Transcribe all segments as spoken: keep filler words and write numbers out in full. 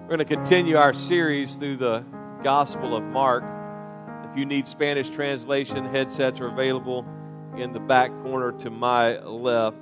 We're going to continue our series through the Gospel of Mark. If you need Spanish translation, headsets are available in the back corner to my left.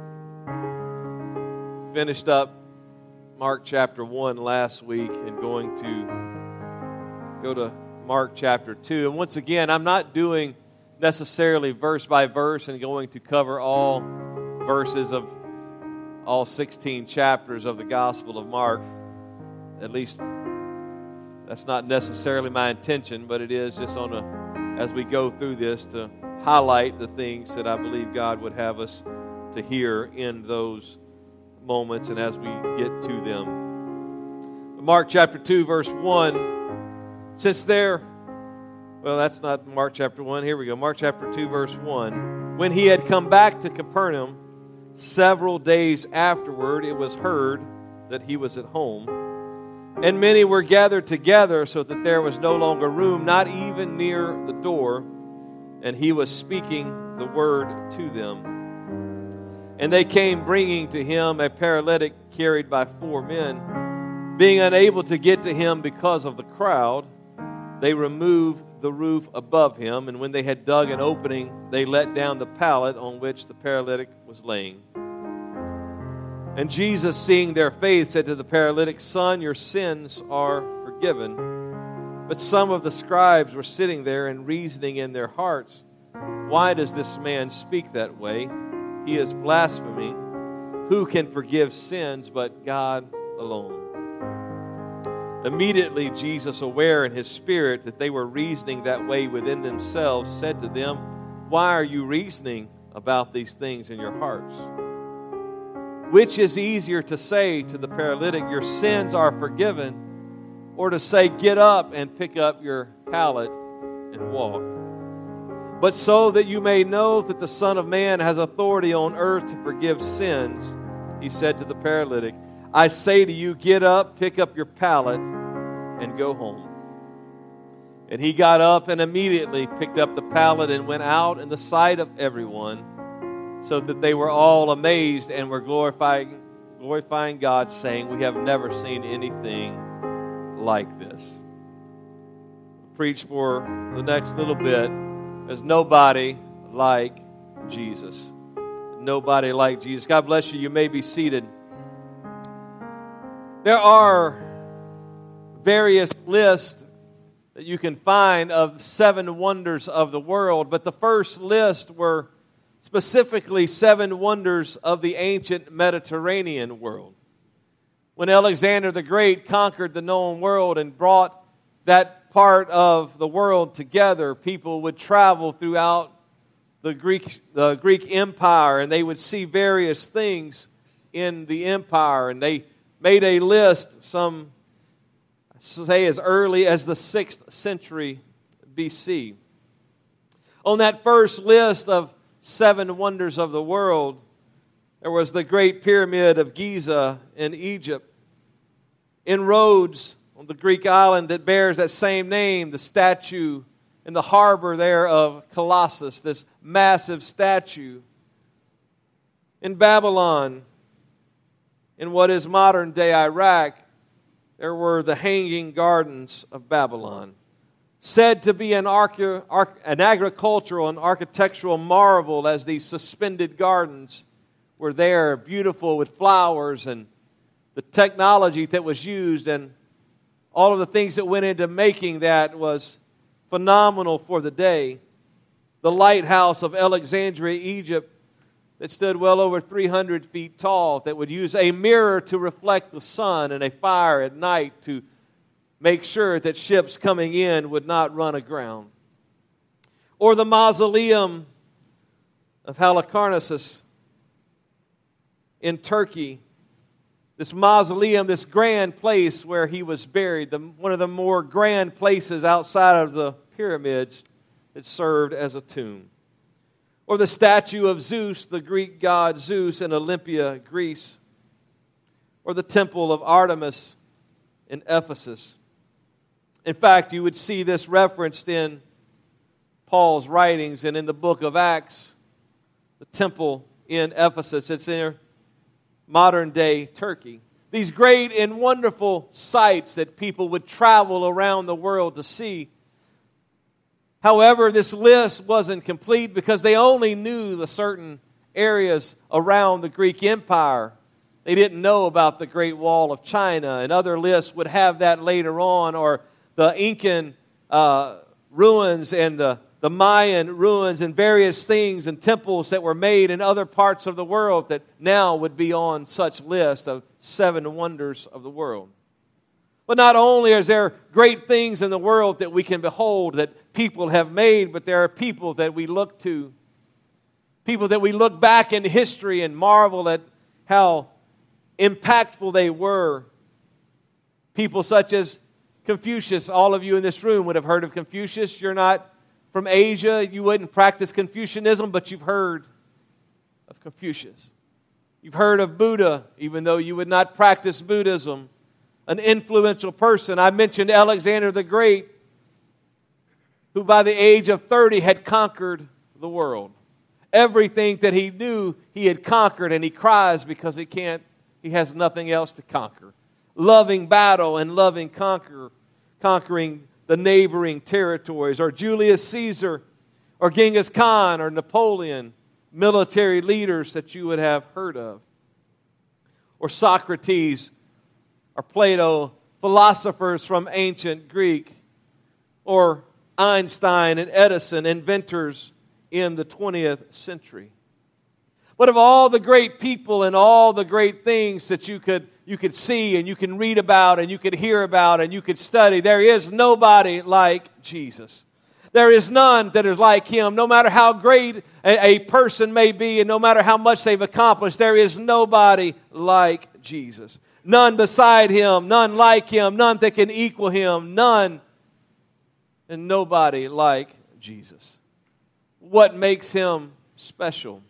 Finished up Mark chapter one last week and going to go to Mark chapter two. And once again, I'm not doing necessarily verse by verse and going to cover all verses of all sixteen chapters of the Gospel of Mark. At least that's not necessarily my intention, but it is just on a, as we go through this, to highlight the things that I believe God would have us to hear in those moments and as we get to them. Mark chapter two, verse one, since there, well, that's not Mark chapter one. Here we go. Mark chapter two, verse one. When he had come back to Capernaum, several days afterward, it was heard that he was at home. And many were gathered together so that there was no longer room, not even near the door. And he was speaking the word to them. And they came bringing to him a paralytic carried by four men. Being unable to get to him because of the crowd, they removed the roof above him. And when they had dug an opening, they let down the pallet on which the paralytic was laying. And Jesus, seeing their faith, said to the paralytic, "Son, your sins are forgiven." But some of the scribes were sitting there and reasoning in their hearts, "Why does this man speak that way? He is blaspheming. Who can forgive sins but God alone?" Immediately Jesus, aware in his spirit that they were reasoning that way within themselves, said to them, "Why are you reasoning about these things in your hearts? Which is easier to say to the paralytic, 'Your sins are forgiven,' or to say, 'Get up and pick up your pallet and walk'? But so that you may know that the Son of Man has authority on earth to forgive sins," he said to the paralytic, "I say to you, get up, pick up your pallet, and go home." And he got up and immediately picked up the pallet and went out in the sight of everyone, so that they were all amazed and were glorifying, glorifying God, saying, "We have never seen anything like this." Preach for the next little bit. There's nobody like Jesus. Nobody like Jesus. God bless you. You may be seated. There are various lists that you can find of seven wonders of the world, but the first list were specifically seven wonders of the ancient Mediterranean world. When Alexander the Great conquered the known world and brought that part of the world together, people would travel throughout the Greek, the Greek Empire, and they would see various things in the empire. And they made a list, some say as early as the sixth century B C. On that first list of seven wonders of the world, there was the Great Pyramid of Giza in Egypt. In Rhodes, on the Greek island that bears that same name, the statue in the harbor there of Colossus, this massive statue. In Babylon, in what is modern-day Iraq, there were the Hanging Gardens of Babylon, said to be an, arche- arch- an agricultural and architectural marvel, as these suspended gardens were there, beautiful with flowers, and the technology that was used and all of the things that went into making that was phenomenal for the day. The lighthouse of Alexandria, Egypt, that stood well over three hundred feet tall, that would use a mirror to reflect the sun and a fire at night to make sure that ships coming in would not run aground. Or the mausoleum of Halicarnassus in Turkey. This mausoleum, this grand place where he was buried, the, one of the more grand places outside of the pyramids that served as a tomb. Or the statue of Zeus, the Greek god Zeus in Olympia, Greece. Or the temple of Artemis in Ephesus. In fact, you would see this referenced in Paul's writings and in the book of Acts, the temple in Ephesus. It's in modern-day Turkey. these great and wonderful sights that people would travel around the world to see. However, this list wasn't complete because they only knew the certain areas around the Greek Empire. They didn't know about the Great Wall of China, and other lists would have that later on, or the Incan uh, ruins and the, the Mayan ruins and various things and temples that were made in other parts of the world that now would be on such lists of seven wonders of the world. But not only is there great things in the world that we can behold that people have made, but there are people that we look to, people that we look back in history and marvel at how impactful they were. People such as Confucius. All of you in this room would have heard of Confucius. You're not from Asia. You wouldn't practice Confucianism, but you've heard of Confucius. You've heard of Buddha, even though you would not practice Buddhism. An influential person. I mentioned Alexander the Great, who by the age of thirty had conquered the world. Everything that he knew he had conquered, and he cries because he can't, he has nothing else to conquer. Loving battle and loving conquer, conquering the neighboring territories. Or Julius Caesar, or Genghis Khan, or Napoleon, military leaders that you would have heard of. Or Socrates, or Plato, philosophers from ancient Greek. Or Einstein and Edison, inventors in the twentieth century. But of all the great people and all the great things that you could you could see and you can read about and you could hear about and you could study, there is nobody like Jesus. There is none that is like Him. No matter how great a, a person may be and no matter how much they've accomplished, there is nobody like Jesus. None beside Him, none like Him, none that can equal Him, none and nobody like Jesus. What makes Him special?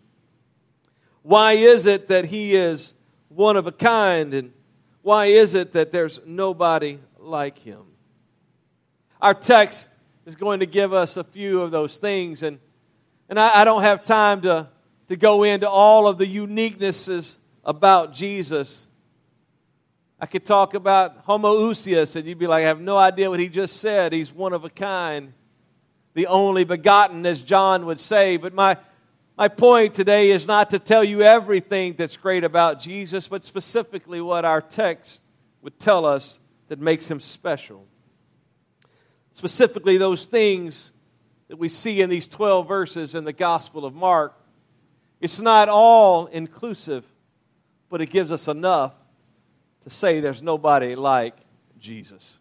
Why is it that He is one of a kind? And why is it that there's nobody like Him? Our text is going to give us a few of those things. And, and I, I don't have time to, to go into all of the uniquenesses about Jesus. I could talk about homoousios, and you'd be like, I have no idea what he just said. He's one of a kind. The only begotten, as John would say. But my, my point today is not to tell you everything that's great about Jesus, but specifically what our text would tell us that makes Him special. Specifically those things that we see in these twelve verses in the Gospel of Mark. It's not all inclusive, but it gives us enough to say there's nobody like Jesus.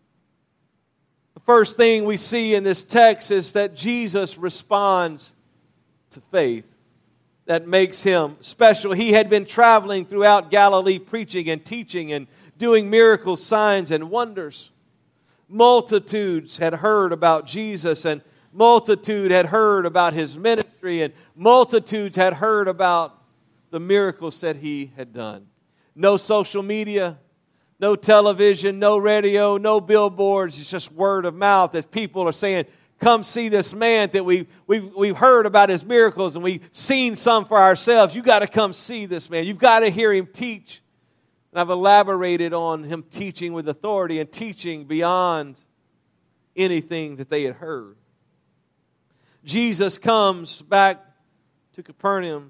The first thing we see in this text is that Jesus responds to faith. That makes Him special. He had been traveling throughout Galilee preaching and teaching and doing miracles, signs, and wonders. Multitudes had heard about Jesus, and multitude had heard about His ministry, and multitudes had heard about the miracles that He had done. No social media, no television, no radio, no billboards. It's just word of mouth that people are saying, come see this man that we, we've, we've heard about his miracles and we've seen some for ourselves. You've got to come see this man. You've got to hear him teach. And I've elaborated on him teaching with authority and teaching beyond anything that they had heard. Jesus comes back to Capernaum.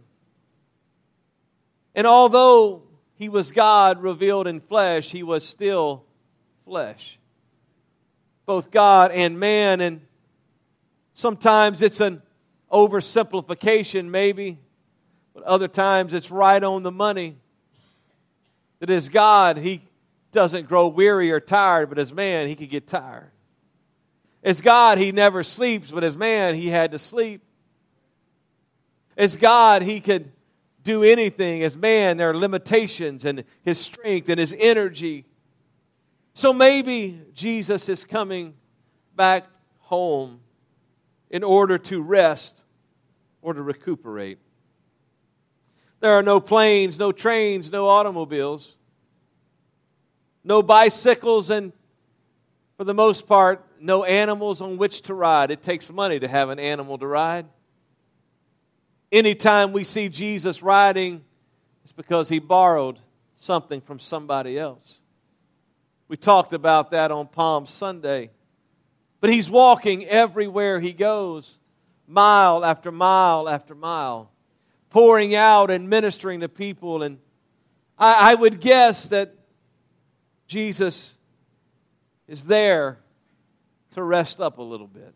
And although He was God revealed in flesh, He was still flesh. Both God and man. And sometimes it's an oversimplification maybe, but other times it's right on the money. That as God, He doesn't grow weary or tired, but as man, He could get tired. As God, He never sleeps, but as man, He had to sleep. As God, He could do anything. As man, there are limitations in His strength and His energy. So maybe Jesus is coming back home in order to rest or to recuperate. There are no planes, no trains, no automobiles, no bicycles, and for the most part, no animals on which to ride. It takes money to have an animal to ride. Anytime we see Jesus riding, it's because He borrowed something from somebody else. We talked about that on Palm Sunday. But he's walking everywhere he goes, mile after mile after mile, pouring out and ministering to people. And I, I would guess that Jesus is there to rest up a little bit.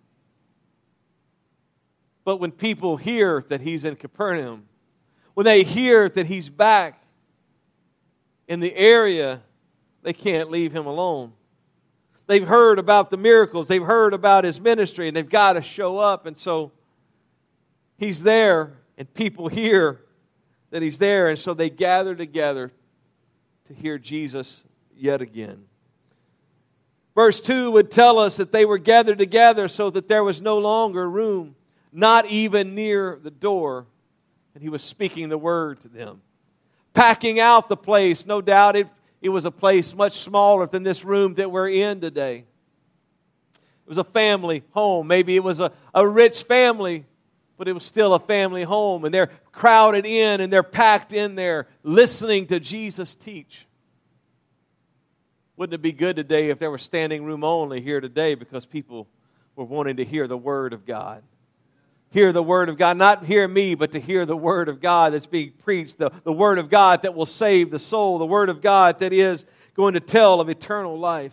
But when people hear that he's in Capernaum, when they hear that he's back in the area, they can't leave him alone. They've heard about the miracles. They've heard about his ministry, and they've got to show up. And so he's there, and people hear that he's there, and so they gather together to hear Jesus yet again. Verse two would tell us that they were gathered together so that there was no longer room, not even near the door, and he was speaking the word to them. Packing out the place, no doubt it It was a place much smaller than this room that we're in today. It was a family home. Maybe it was a, a rich family, but it was still a family home. And they're crowded in and they're packed in there listening to Jesus teach. Wouldn't it be good today if there was standing room only here today because people were wanting to hear the Word of God? Hear the Word of God, not hear me, but to hear the Word of God that's being preached, the, the Word of God that will save the soul, the Word of God that is going to tell of eternal life.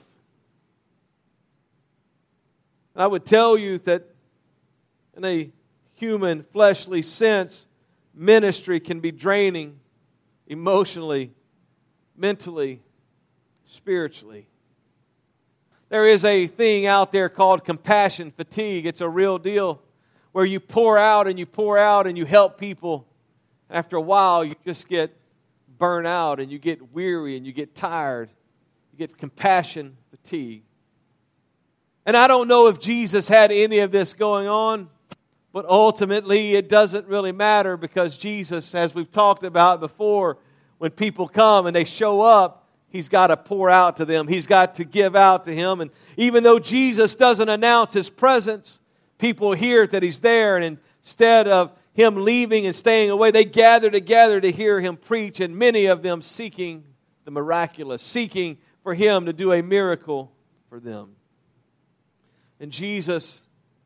And I would tell you that in a human, fleshly sense, ministry can be draining emotionally, mentally, spiritually. There is a thing out there called compassion fatigue. It's a real deal, where you pour out and you pour out and you help people. After a while, you just get burnt out and you get weary and you get tired. You get compassion fatigue. And I don't know if Jesus had any of this going on, but ultimately it doesn't really matter because Jesus, as we've talked about before, when people come and they show up, He's got to pour out to them. He's got to give out to Him. And even though Jesus doesn't announce His presence, people hear that He's there, and instead of Him leaving and staying away, they gather together to hear Him preach, and many of them seeking the miraculous, seeking for Him to do a miracle for them. And Jesus,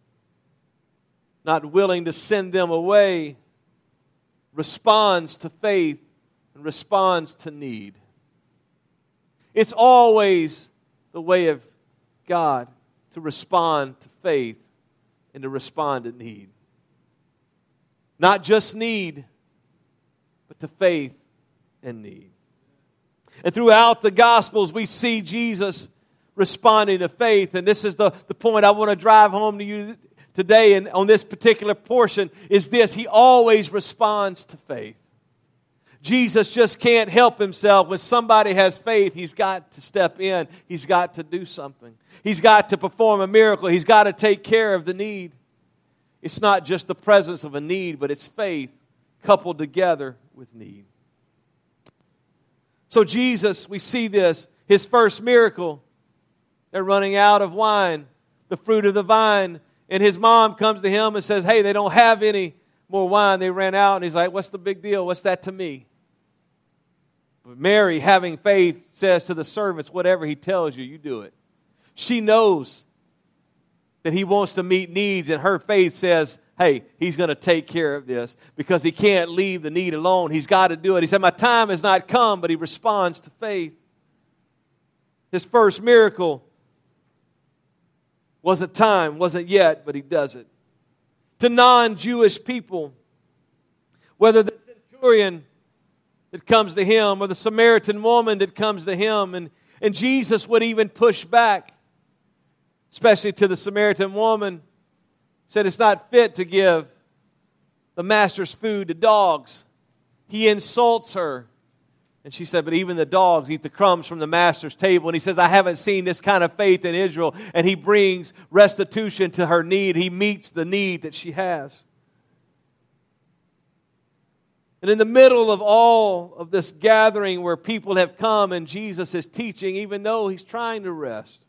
not willing to send them away, responds to faith and responds to need. It's always the way of God to respond to faith and to respond to need. Not just need, but to faith and need. And throughout the Gospels, we see Jesus responding to faith. And this is the, the point I want to drive home to you today and on this particular portion is this. He always responds to faith. Jesus just can't help Himself. When somebody has faith, He's got to step in. He's got to do something. He's got to perform a miracle. He's got to take care of the need. It's not just the presence of a need, but it's faith coupled together with need. So Jesus, we see this, His first miracle, they're running out of wine, the fruit of the vine. And His mom comes to Him and says, hey, they don't have any more wine. They ran out. And He's like, what's the big deal? What's that to me? But Mary, having faith, says to the servants, whatever He tells you, you do it. She knows that He wants to meet needs, and her faith says, hey, He's going to take care of this because He can't leave the need alone. He's got to do it. He said, my time has not come, but He responds to faith. His first miracle wasn't time, wasn't yet, but He does it. To non-Jewish people, whether the centurion that comes to Him or the Samaritan woman that comes to Him, and, and Jesus would even push back, especially to the Samaritan woman, said it's not fit to give the master's food to dogs. He insults her. And she said, but even the dogs eat the crumbs from the master's table. And He says, I haven't seen this kind of faith in Israel. And He brings restitution to her need. He meets the need that she has. And in the middle of all of this gathering where people have come and Jesus is teaching, even though He's trying to rest,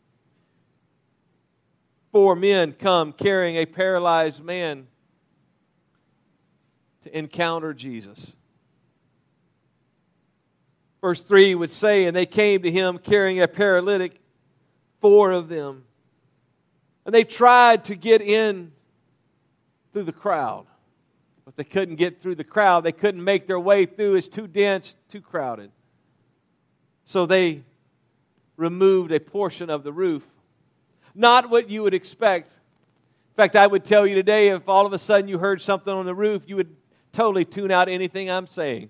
four men come carrying a paralyzed man to encounter Jesus. Verse three would say, and they came to him carrying a paralytic, four of them. And they tried to get in through the crowd. But they couldn't get through the crowd. They couldn't make their way through. It's too dense, too crowded. So they removed a portion of the roof. Not what you would expect. In fact, I would tell you today, if all of a sudden you heard something on the roof, you would totally tune out anything I'm saying.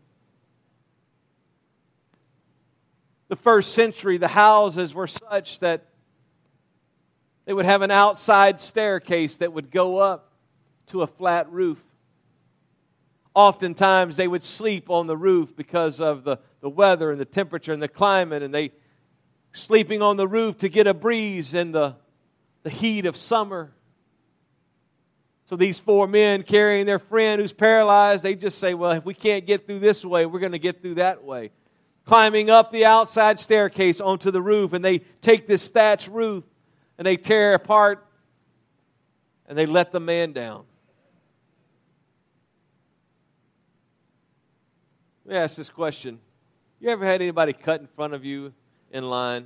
The first century, the houses were such that they would have an outside staircase that would go up to a flat roof. Oftentimes, they would sleep on the roof because of the, the weather and the temperature and the climate, and they sleeping on the roof to get a breeze in the, the heat of summer. So these four men carrying their friend who's paralyzed, they just say, well, if we can't get through this way, we're going to get through that way. Climbing up the outside staircase onto the roof, and they take this thatched roof and they tear it apart and they let the man down. Let me ask this question. You ever had anybody cut in front of you in line?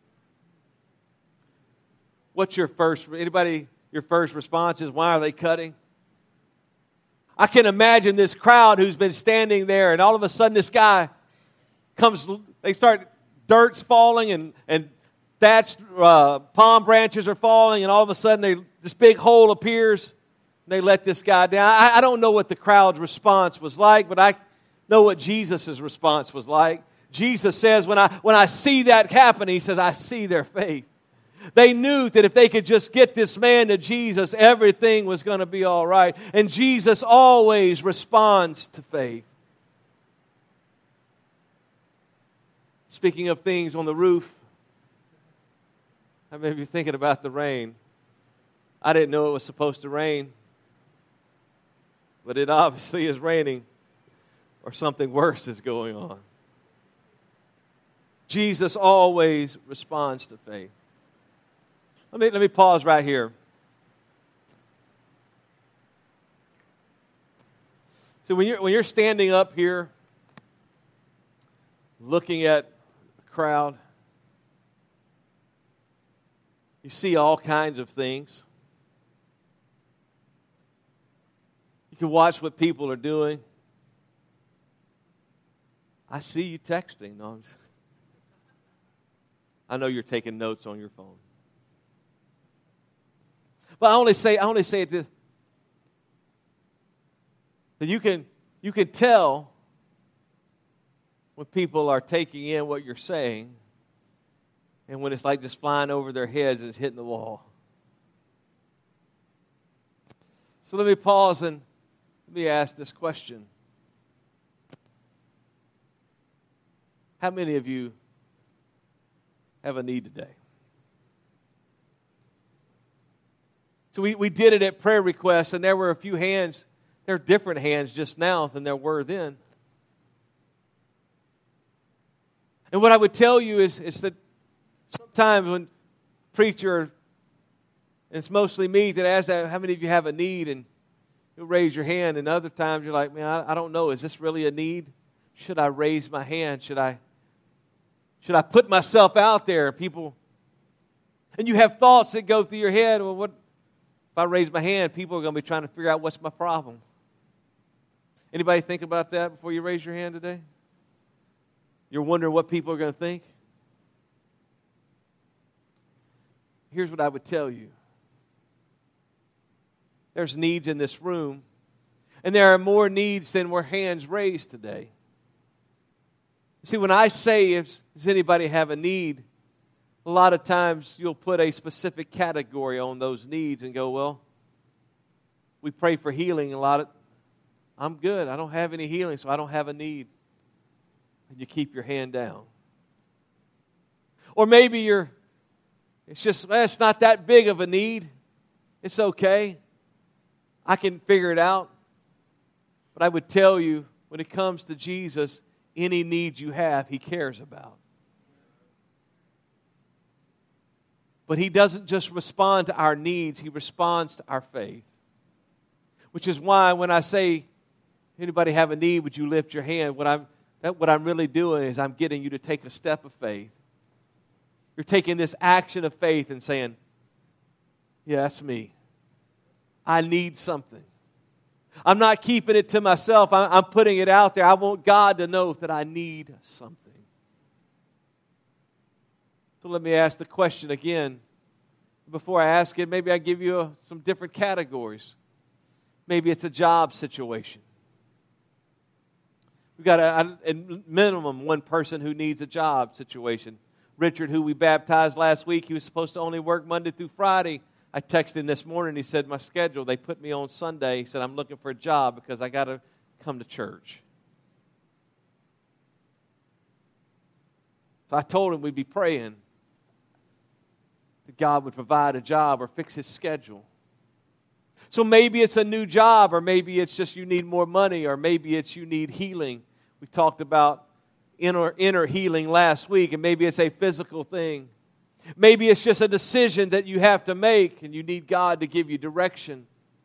What's your first, anybody, your first response is, why are they cutting? I can imagine this crowd who's been standing there, and all of a sudden this guy comes, they start, dirt's falling, and, and thatched uh, palm branches are falling, and all of a sudden they, this big hole appears, and they let this guy down. I, I don't know what the crowd's response was like, but I know what Jesus' response was like. Jesus says, when I, when I see that happen, he says, I see their faith. They knew that if they could just get this man to Jesus, everything was going to be all right. And Jesus always responds to faith. Speaking of things on the roof, how many of you thinking about the rain? I didn't know it was supposed to rain, but it obviously is raining, or something worse is going on. Jesus always responds to faith. Let me, let me pause right here. So when you're, when you're standing up here looking at a crowd, you see all kinds of things. You can watch what people are doing. I see you texting. No, I'm just, I know you're taking notes on your phone. But I only say I only say it this, that you can you can tell when people are taking in what you're saying, and when it's like just flying over their heads and it's hitting the wall. So let me pause and let me ask this question. How many of you have a need today? So we, we did it at prayer requests, and there were a few hands. There are different hands just now than there were then. And what I would tell you is, is that sometimes when preacher, and it's mostly me that asks that, how many of you have a need? And you'll raise your hand, and other times you're like, man, I, I don't know. Is this really a need? Should I raise my hand? Should I, should I put myself out there? People, and you have thoughts that go through your head. Well, what? If I raise my hand, people are going to be trying to figure out what's my problem. Anybody think about that before you raise your hand today? You're wondering what people are going to think? Here's what I would tell you. There's needs in this room, and there are more needs than were hands raised today. See, when I say, if, does anybody have a need, a lot of times you'll put a specific category on those needs and go, well, we pray for healing. A lot of, I'm good. I don't have any healing, so I don't have a need. And you keep your hand down. Or maybe you're, it's just, well, it's not that big of a need. It's okay. I can figure it out. But I would tell you, when it comes to Jesus, any need you have, He cares about. But He doesn't just respond to our needs, He responds to our faith. Which is why when I say, anybody have a need, would you lift your hand? What I'm, that what I'm really doing is I'm getting you to take a step of faith. You're taking this action of faith and saying, yeah, that's me. I need something. I'm not keeping it to myself. I'm putting it out there. I want God to know that I need something. So let me ask the question again. Before I ask it, maybe I give you a, some different categories. Maybe it's a job situation. We've got a, a minimum one person who needs a job situation. Richard, who we baptized last week, he was supposed to only work Monday through Friday. I texted him this morning. He said, my schedule, they put me on Sunday. He said, I'm looking for a job because I got to come to church. So I told him we'd be praying that God would provide a job or fix his schedule. So maybe it's a new job, or maybe it's just you need more money, or maybe it's you need healing. We talked about inner, inner healing last week, and maybe it's a physical thing. Maybe it's just a decision that you have to make, and you need God to give you direction.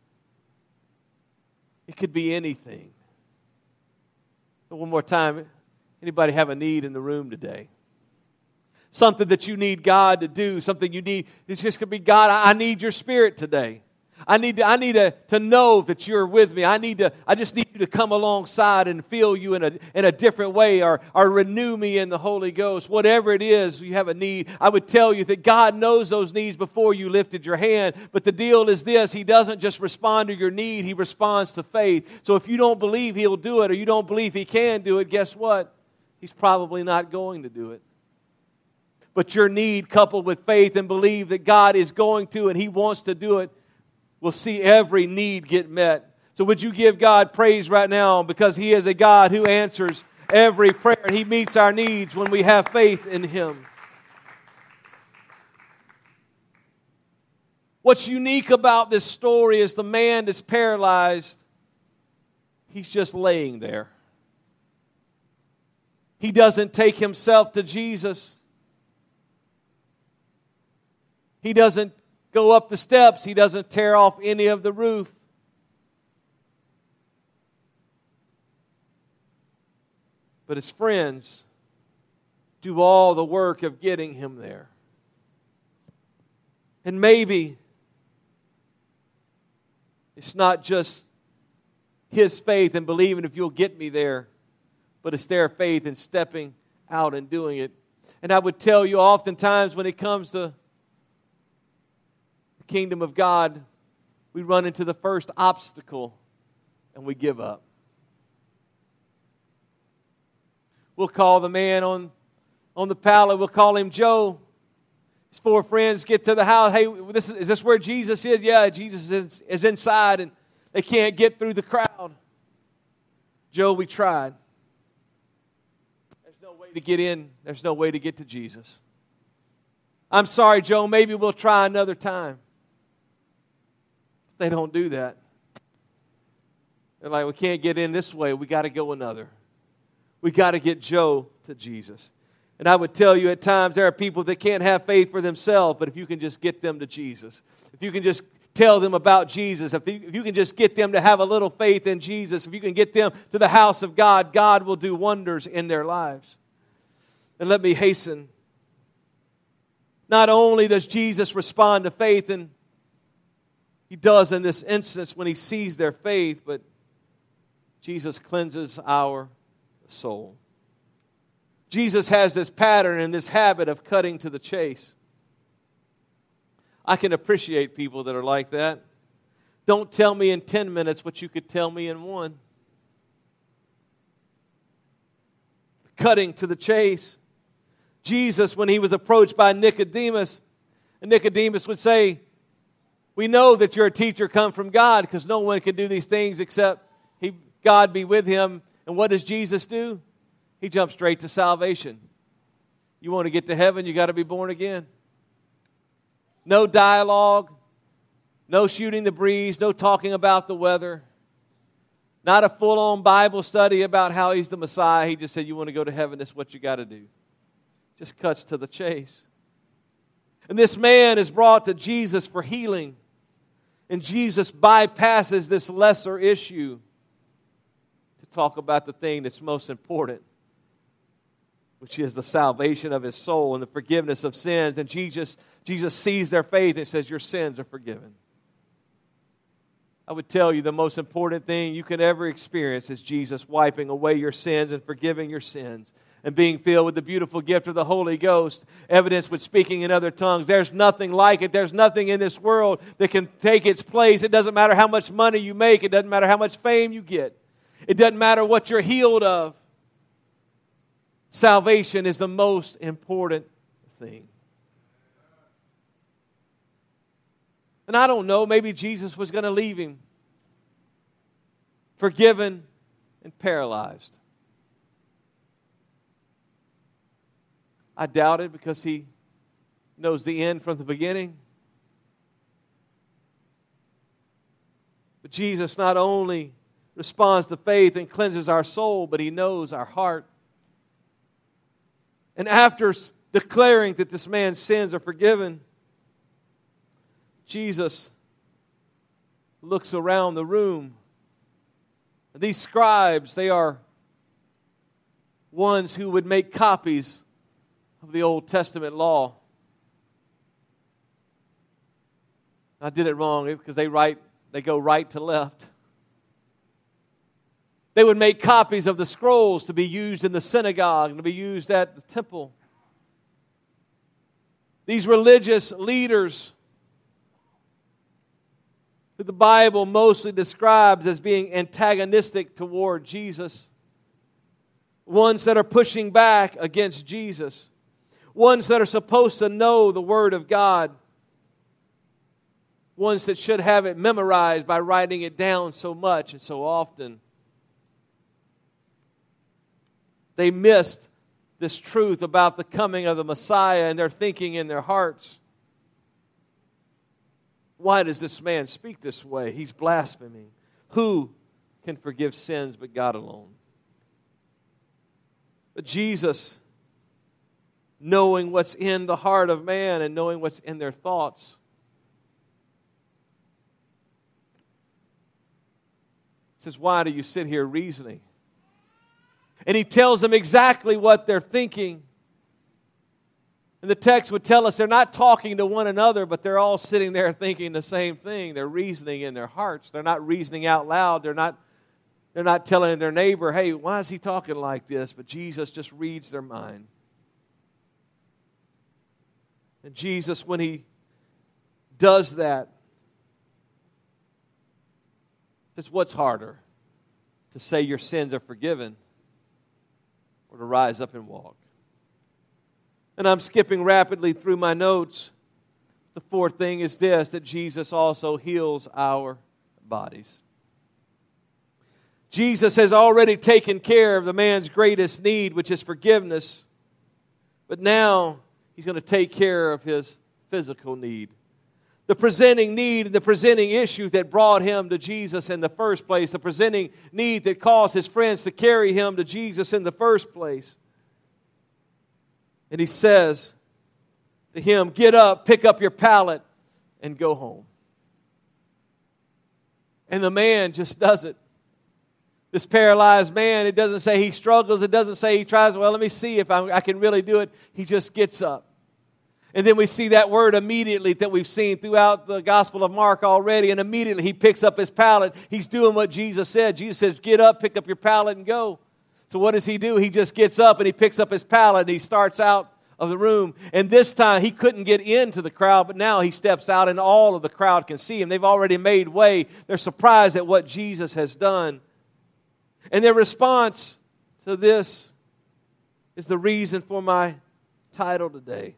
It could be anything. But one more time, anybody have a need in the room today? Something that you need God to do, something you need. It's just going to be, God, I need your Spirit today. I need to, I need to, to know that you're with me. I need to, I just need you to come alongside and feel you in a, in a different way, or, or renew me in the Holy Ghost. Whatever it is, you have a need. I would tell you that God knows those needs before you lifted your hand. But the deal is this: He doesn't just respond to your need, He responds to faith. So if you don't believe He'll do it, or you don't believe He can do it, guess what? He's probably not going to do it. But your need, coupled with faith and believe that God is going to and He wants to do it, will see every need get met. So would you give God praise right now, because He is a God who answers every prayer, and He meets our needs when we have faith in Him. What's unique about this story is the man that's paralyzed, he's just laying there. He doesn't take himself to Jesus. He doesn't go up the steps. He doesn't tear off any of the roof. But his friends do all the work of getting him there. And maybe it's not just his faith and believing if you'll get me there, but it's their faith in stepping out and doing it. And I would tell you, oftentimes when it comes to the kingdom of God, we run into the first obstacle and we give up. We'll call the man on, on the pallet, we'll call him Joe. His four friends get to the house. Hey, this is, is this where Jesus is? Yeah, Jesus is, is inside, and they can't get through the crowd. Joe, we tried. There's no way to get in. There's no way to get to Jesus. I'm sorry, Joe, maybe we'll try another time. They don't do that. They're like, we can't get in this way. We got to go another. We got to get Joe to Jesus. And I would tell you, at times there are people that can't have faith for themselves, but if you can just get them to Jesus, if you can just tell them about Jesus, if you, if you can just get them to have a little faith in Jesus, if you can get them to the house of God, God will do wonders in their lives. And let me hasten. Not only does Jesus respond to faith, and He does in this instance when He sees their faith, but Jesus cleanses our soul. Jesus has this pattern and this habit of cutting to the chase. I can appreciate people that are like that. Don't tell me in ten minutes what you could tell me in one. Cutting to the chase. Jesus, when He was approached by Nicodemus, and Nicodemus would say, we know that you're a teacher come from God, because no one can do these things except he, God be with him. And what does Jesus do? He jumps straight to salvation. You want to get to heaven, you got to be born again. No dialogue, no shooting the breeze, no talking about the weather. Not a full-on Bible study about how He's the Messiah. He just said, you want to go to heaven, that's what you got to do. Just cuts to the chase. And this man is brought to Jesus for healing. And Jesus bypasses this lesser issue to talk about the thing that's most important. which is the salvation of his soul and the forgiveness of sins. And Jesus, Jesus sees their faith and says, your sins are forgiven. I would tell you the most important thing you can ever experience is Jesus wiping away your sins and forgiving your sins and being filled with the beautiful gift of the Holy Ghost, evidenced with speaking in other tongues. There's nothing like it. There's nothing in this world that can take its place. It doesn't matter how much money you make. It doesn't matter how much fame you get. It doesn't matter what you're healed of. Salvation is the most important thing. And I don't know, maybe Jesus was going to leave him forgiven and paralyzed. I doubt it because he knows the end from the beginning. But Jesus not only responds to faith and cleanses our soul, but he knows our heart. And after declaring that this man's sins are forgiven, Jesus looks around the room. These scribes, they are ones who would make copies of the Old Testament law. I did it wrong because they write, they go right to left. They would make copies of the scrolls to be used in the synagogue and to be used at the temple. These religious leaders, who the Bible mostly describes as being antagonistic toward Jesus, ones that are pushing back against Jesus, ones that are supposed to know the Word of God, ones that should have it memorized by writing it down so much and so often. They missed this truth about the coming of the Messiah, and they're thinking in their hearts, why does this man speak this way? He's blaspheming. Who can forgive sins but God alone? But Jesus, knowing what's in the heart of man and knowing what's in their thoughts, says, why do you sit here reasoning? And he tells them exactly what they're thinking. And the text would tell us they're not talking to one another, but they're all sitting there thinking the same thing. They're reasoning in their hearts. They're not reasoning out loud. They're not, they're not telling their neighbor, hey, why is he talking like this? But Jesus just reads their mind. And Jesus, when he does that, says, what's harder? To say your sins are forgiven, or to rise up and walk? And I'm skipping rapidly through my notes. The fourth thing is this, that Jesus also heals our bodies. Jesus has already taken care of the man's greatest need, which is forgiveness. But now he's going to take care of his physical need. The presenting need, the presenting issue that brought him to Jesus in the first place, the presenting need that caused his friends to carry him to Jesus in the first place. And he says to him, get up, pick up your pallet, and go home. And the man just does it. This paralyzed man, it doesn't say he struggles. It doesn't say he tries, well, let me see if I, I can really do it. He just gets up. And then we see that word immediately that we've seen throughout the Gospel of Mark already. And immediately he picks up his pallet. He's doing what Jesus said. Jesus says, get up, pick up your pallet, and go. So what does he do? He just gets up and he picks up his pallet and he starts out of the room. And this time he couldn't get into the crowd, but now he steps out and all of the crowd can see him. They've already made way. They're surprised at what Jesus has done. And their response to this is the reason for my title today.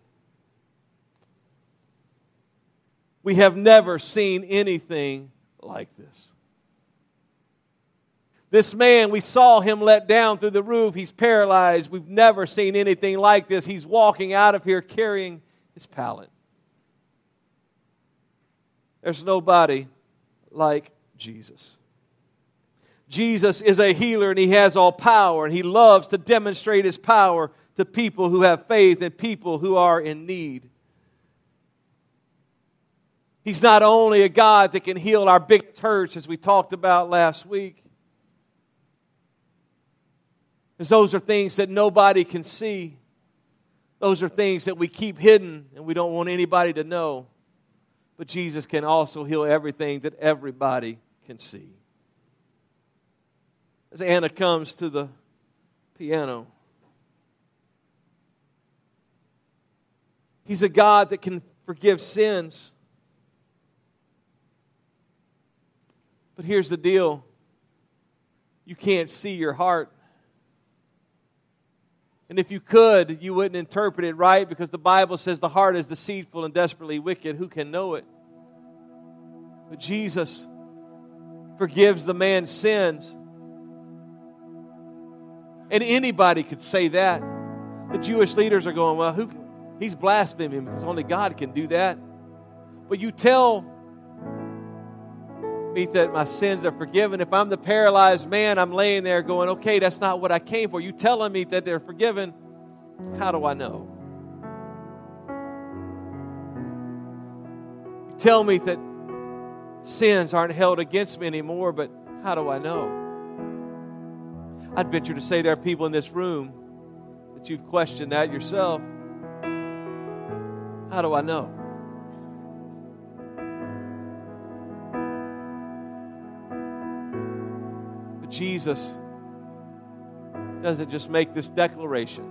We have never seen anything like this. This man, we saw him let down through the roof. He's paralyzed. We've never seen anything like this. He's walking out of here carrying his pallet. There's nobody like Jesus. Jesus is a healer and he has all power, and he loves to demonstrate his power to people who have faith and people who are in need. He's not only a God that can heal our biggest hurts, as we talked about last week. Because those are things that nobody can see. Those are things that we keep hidden and we don't want anybody to know. But Jesus can also heal everything that everybody can see. As Anna comes to the piano, He's a God that can forgive sins. But here's the deal. You can't see your heart. And if you could, you wouldn't interpret it right, because the Bible says the heart is deceitful and desperately wicked. Who can know it? But Jesus forgives the man's sins. And anybody could say that. The Jewish leaders are going, well, who? He's blaspheming because only God can do that. But you tell me that my sins are forgiven. If I'm the paralyzed man, I'm laying there going, okay, that's not what I came for. You telling me that they're forgiven. How do I know? You tell me that sins aren't held against me anymore, but how do I know? I'd venture to say there are people in this room that you've questioned that yourself. How do I know? But Jesus doesn't just make this declaration,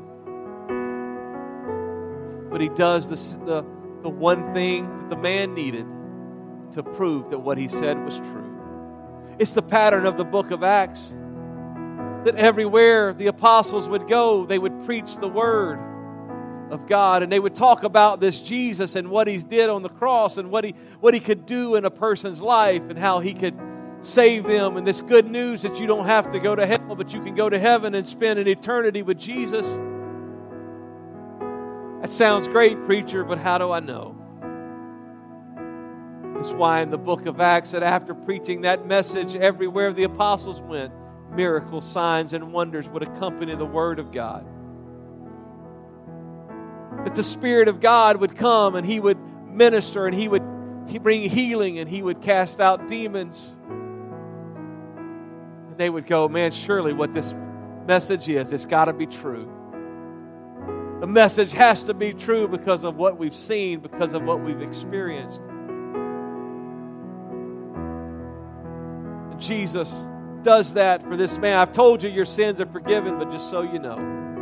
but He does this, the, the one thing that the man needed to prove that what he said was true. It's the pattern of the book of Acts, that everywhere the apostles would go, they would preach the word of God, and they would talk about this Jesus and what He did on the cross and what he, what he could do in a person's life and how He could save them, and this good news that you don't have to go to hell, but you can go to heaven and spend an eternity with Jesus. That sounds great, preacher, but how do I know? It's why in the book of Acts that after preaching that message, everywhere the apostles went, miracles, signs, and wonders would accompany the word of God. That the Spirit of God would come and He would minister and He would bring healing and He would cast out demons. And they would go, man, surely what this message is, it's got to be true. The message has to be true because of what we've seen, because of what we've experienced. And Jesus does that for this man. I've told you your sins are forgiven, but just so you know,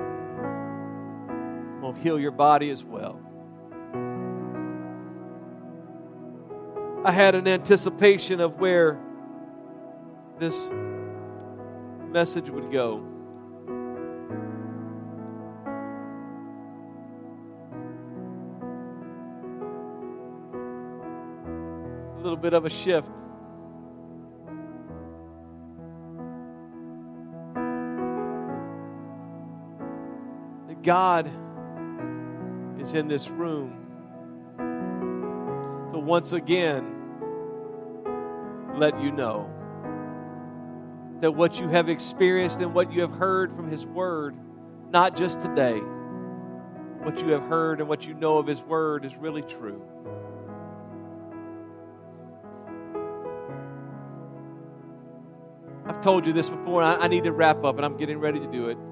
I'll heal your body as well. I had an anticipation of where this message would go. A little bit of a shift. That God is in this room to once again let you know that what you have experienced and what you have heard from His Word, not just today, what you have heard and what you know of His Word is really true. I've told you this before, and I, I need to wrap up, and I'm getting ready to do it.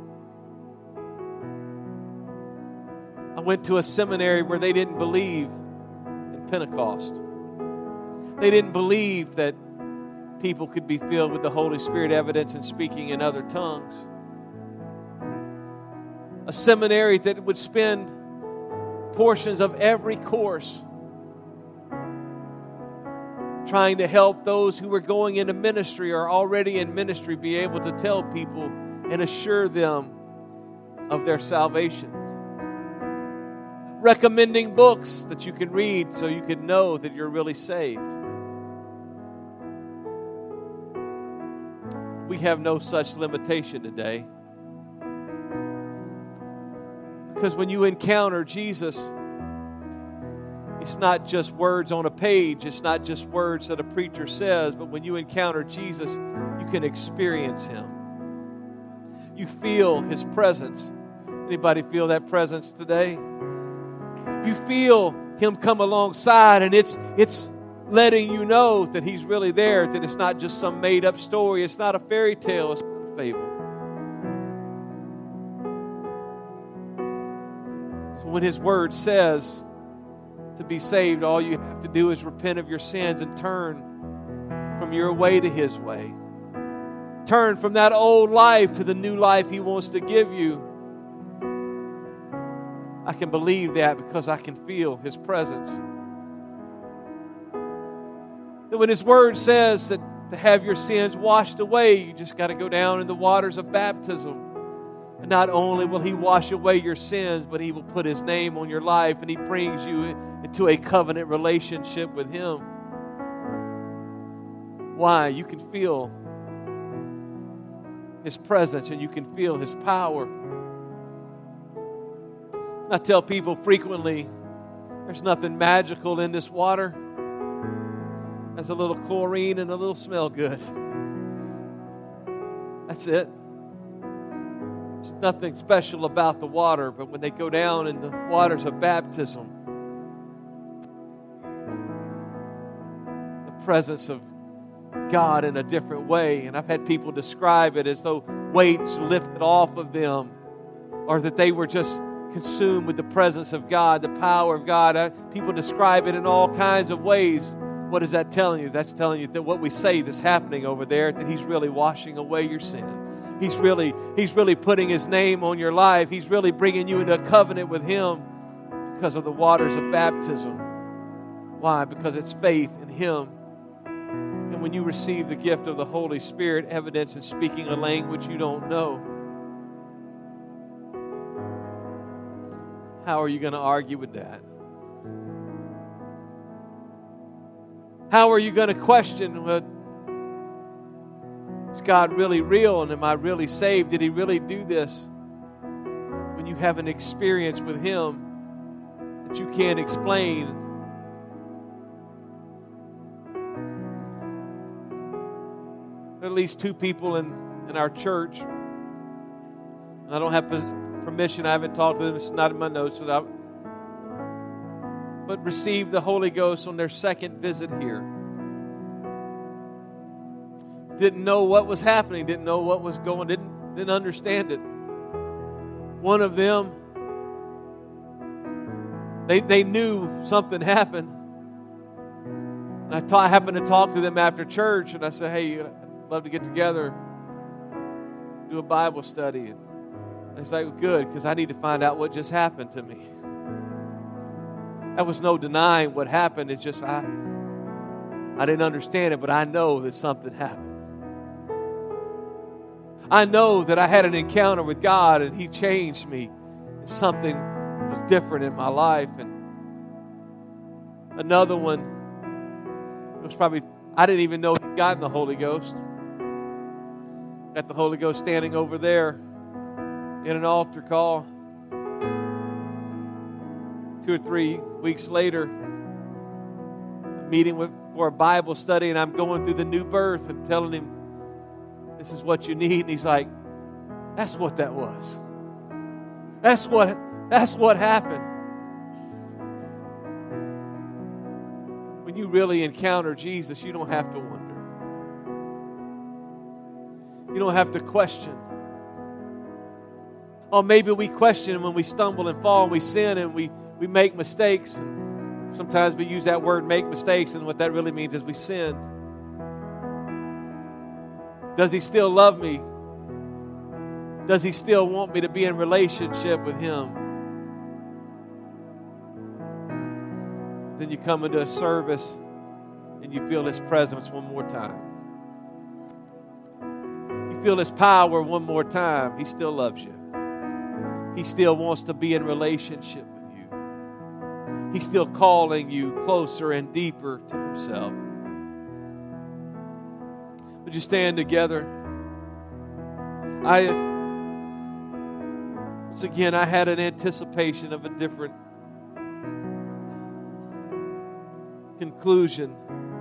I went to a seminary where they didn't believe in Pentecost. They didn't believe that people could be filled with the Holy Spirit, evidence, and speaking in other tongues. A seminary that would spend portions of every course trying to help those who were going into ministry or already in ministry be able to tell people and assure them of their salvation. Recommending books that you can read so you can know that you're really saved. We have no such limitation today. Because when you encounter Jesus, it's not just words on a page. It's not just words that a preacher says. But when you encounter Jesus, you can experience Him. You feel His presence. Anybody feel that presence today? You feel Him come alongside, and it's it's letting you know that He's really there, that it's not just some made-up story. It's not a fairy tale. It's not a fable. When His Word says to be saved, all you have to do is repent of your sins and turn from your way to His way. Turn from that old life to the new life He wants to give you. I can believe that because I can feel His presence. That when His Word says that to have your sins washed away, you just got to go down in the waters of baptism. And not only will He wash away your sins, but He will put His name on your life, and He brings you into a covenant relationship with Him. Why? You can feel His presence and you can feel His power. I tell people frequently, there's nothing magical in this water. There's a little chlorine and a little smell good. That's it. There's nothing special about the water, but when they go down in the waters of baptism, the presence of God in a different way. And I've had people describe it as though weights lifted off of them, or that they were just consumed with the presence of God, the power of God. Uh, people describe it in all kinds of ways. What is that telling you? That's telling you that what we say that's happening over there, that He's really washing away your sin. He's really, He's really putting His name on your life. He's really bringing you into a covenant with Him because of the waters of baptism. Why? Because it's faith in Him. And when you receive the gift of the Holy Spirit, evidence in speaking a language you don't know, how are you going to argue with that? How are you going to question, well, is God really real, and am I really saved? Did He really do this? When you have an experience with Him that you can't explain. There are at least two people in, in our church, and I don't have permission, I haven't talked to them, it's not in my notes, so I, but received the Holy Ghost on their second visit here. Didn't know what was happening, didn't know what was going, didn't, didn't understand it. One of them, they, they knew something happened. And I, ta- I happened to talk to them after church, and I said, hey, I'd love to get together, do a Bible study. And they was like, good, because I need to find out what just happened to me. There was no denying what happened. It's just I, I didn't understand it, but I know that something happened. I know that I had an encounter with God and He changed me. Something was different in my life. And another one, it was probably, I didn't even know he'd gotten the Holy Ghost. Got the Holy Ghost standing over there in an altar call. Two or three weeks later, I'm meeting with for a Bible study, and I'm going through the new birth and telling him, this is what you need. And he's like, that's what that was. That's what, that's what happened. When you really encounter Jesus, you don't have to wonder. You don't have to question. Or maybe we question when we stumble and fall and we sin and we, we make mistakes. And sometimes we use that word, make mistakes, and what that really means is we sinned. Does He still love me? Does He still want me to be in relationship with Him? Then you come into a service and you feel His presence one more time. You feel His power one more time. He still loves you. He still wants to be in relationship with you. He's still calling you closer and deeper to Himself. Would you stand together? I, once again, I had an anticipation of a different conclusion.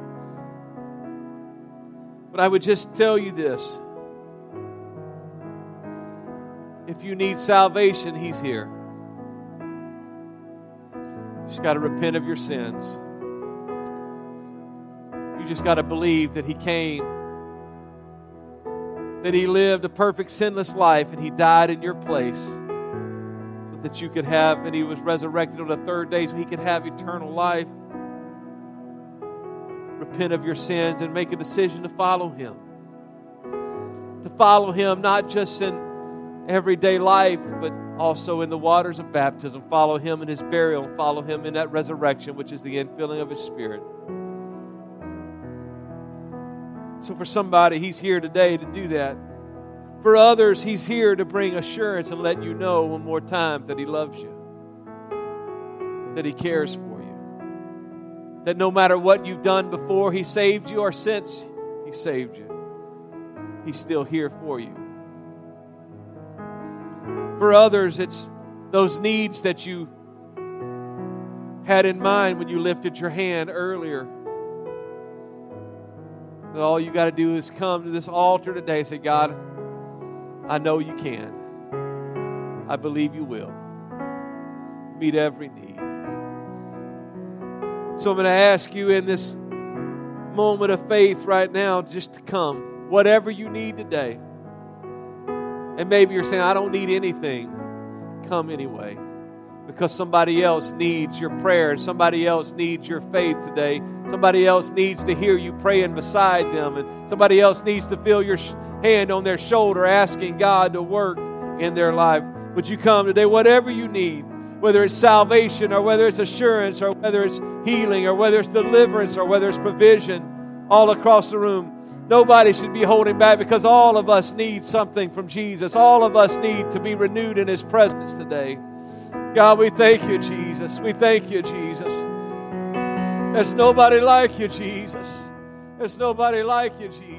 But I would just tell you this. If you need salvation, He's here. You just got to repent of your sins. You just got to believe that He came, that He lived a perfect sinless life, and He died in your place so that you could have, and He was resurrected on the third day so He could have eternal life. Repent of your sins and make a decision to follow Him. To follow Him not just in everyday life, but also in the waters of baptism. Follow Him in His burial and follow Him in that resurrection, which is the infilling of His Spirit. So for somebody, He's here today to do that. For others, He's here to bring assurance and let you know one more time that He loves you, that He cares for you, that no matter what you've done before He saved you or since He saved you, He's still here for you. For others, it's those needs that you had in mind when you lifted your hand earlier. That all you got to do is come to this altar today and say, God, I know you can. I believe you will. Meet every need. So I'm going to ask you in this moment of faith right now just to come. Whatever you need today. And maybe you're saying, I don't need anything. Come anyway. Because somebody else needs your prayer. Somebody else needs your faith today. Somebody else needs to hear you praying beside them. And somebody else needs to feel your hand on their shoulder asking God to work in their life. Would you come today? Whatever you need. Whether it's salvation or whether it's assurance or whether it's healing or whether it's deliverance or whether it's provision. All across the room. Nobody should be holding back because all of us need something from Jesus. All of us need to be renewed in His presence today. God, we thank you, Jesus. We thank you, Jesus. There's nobody like you, Jesus. There's nobody like you, Jesus.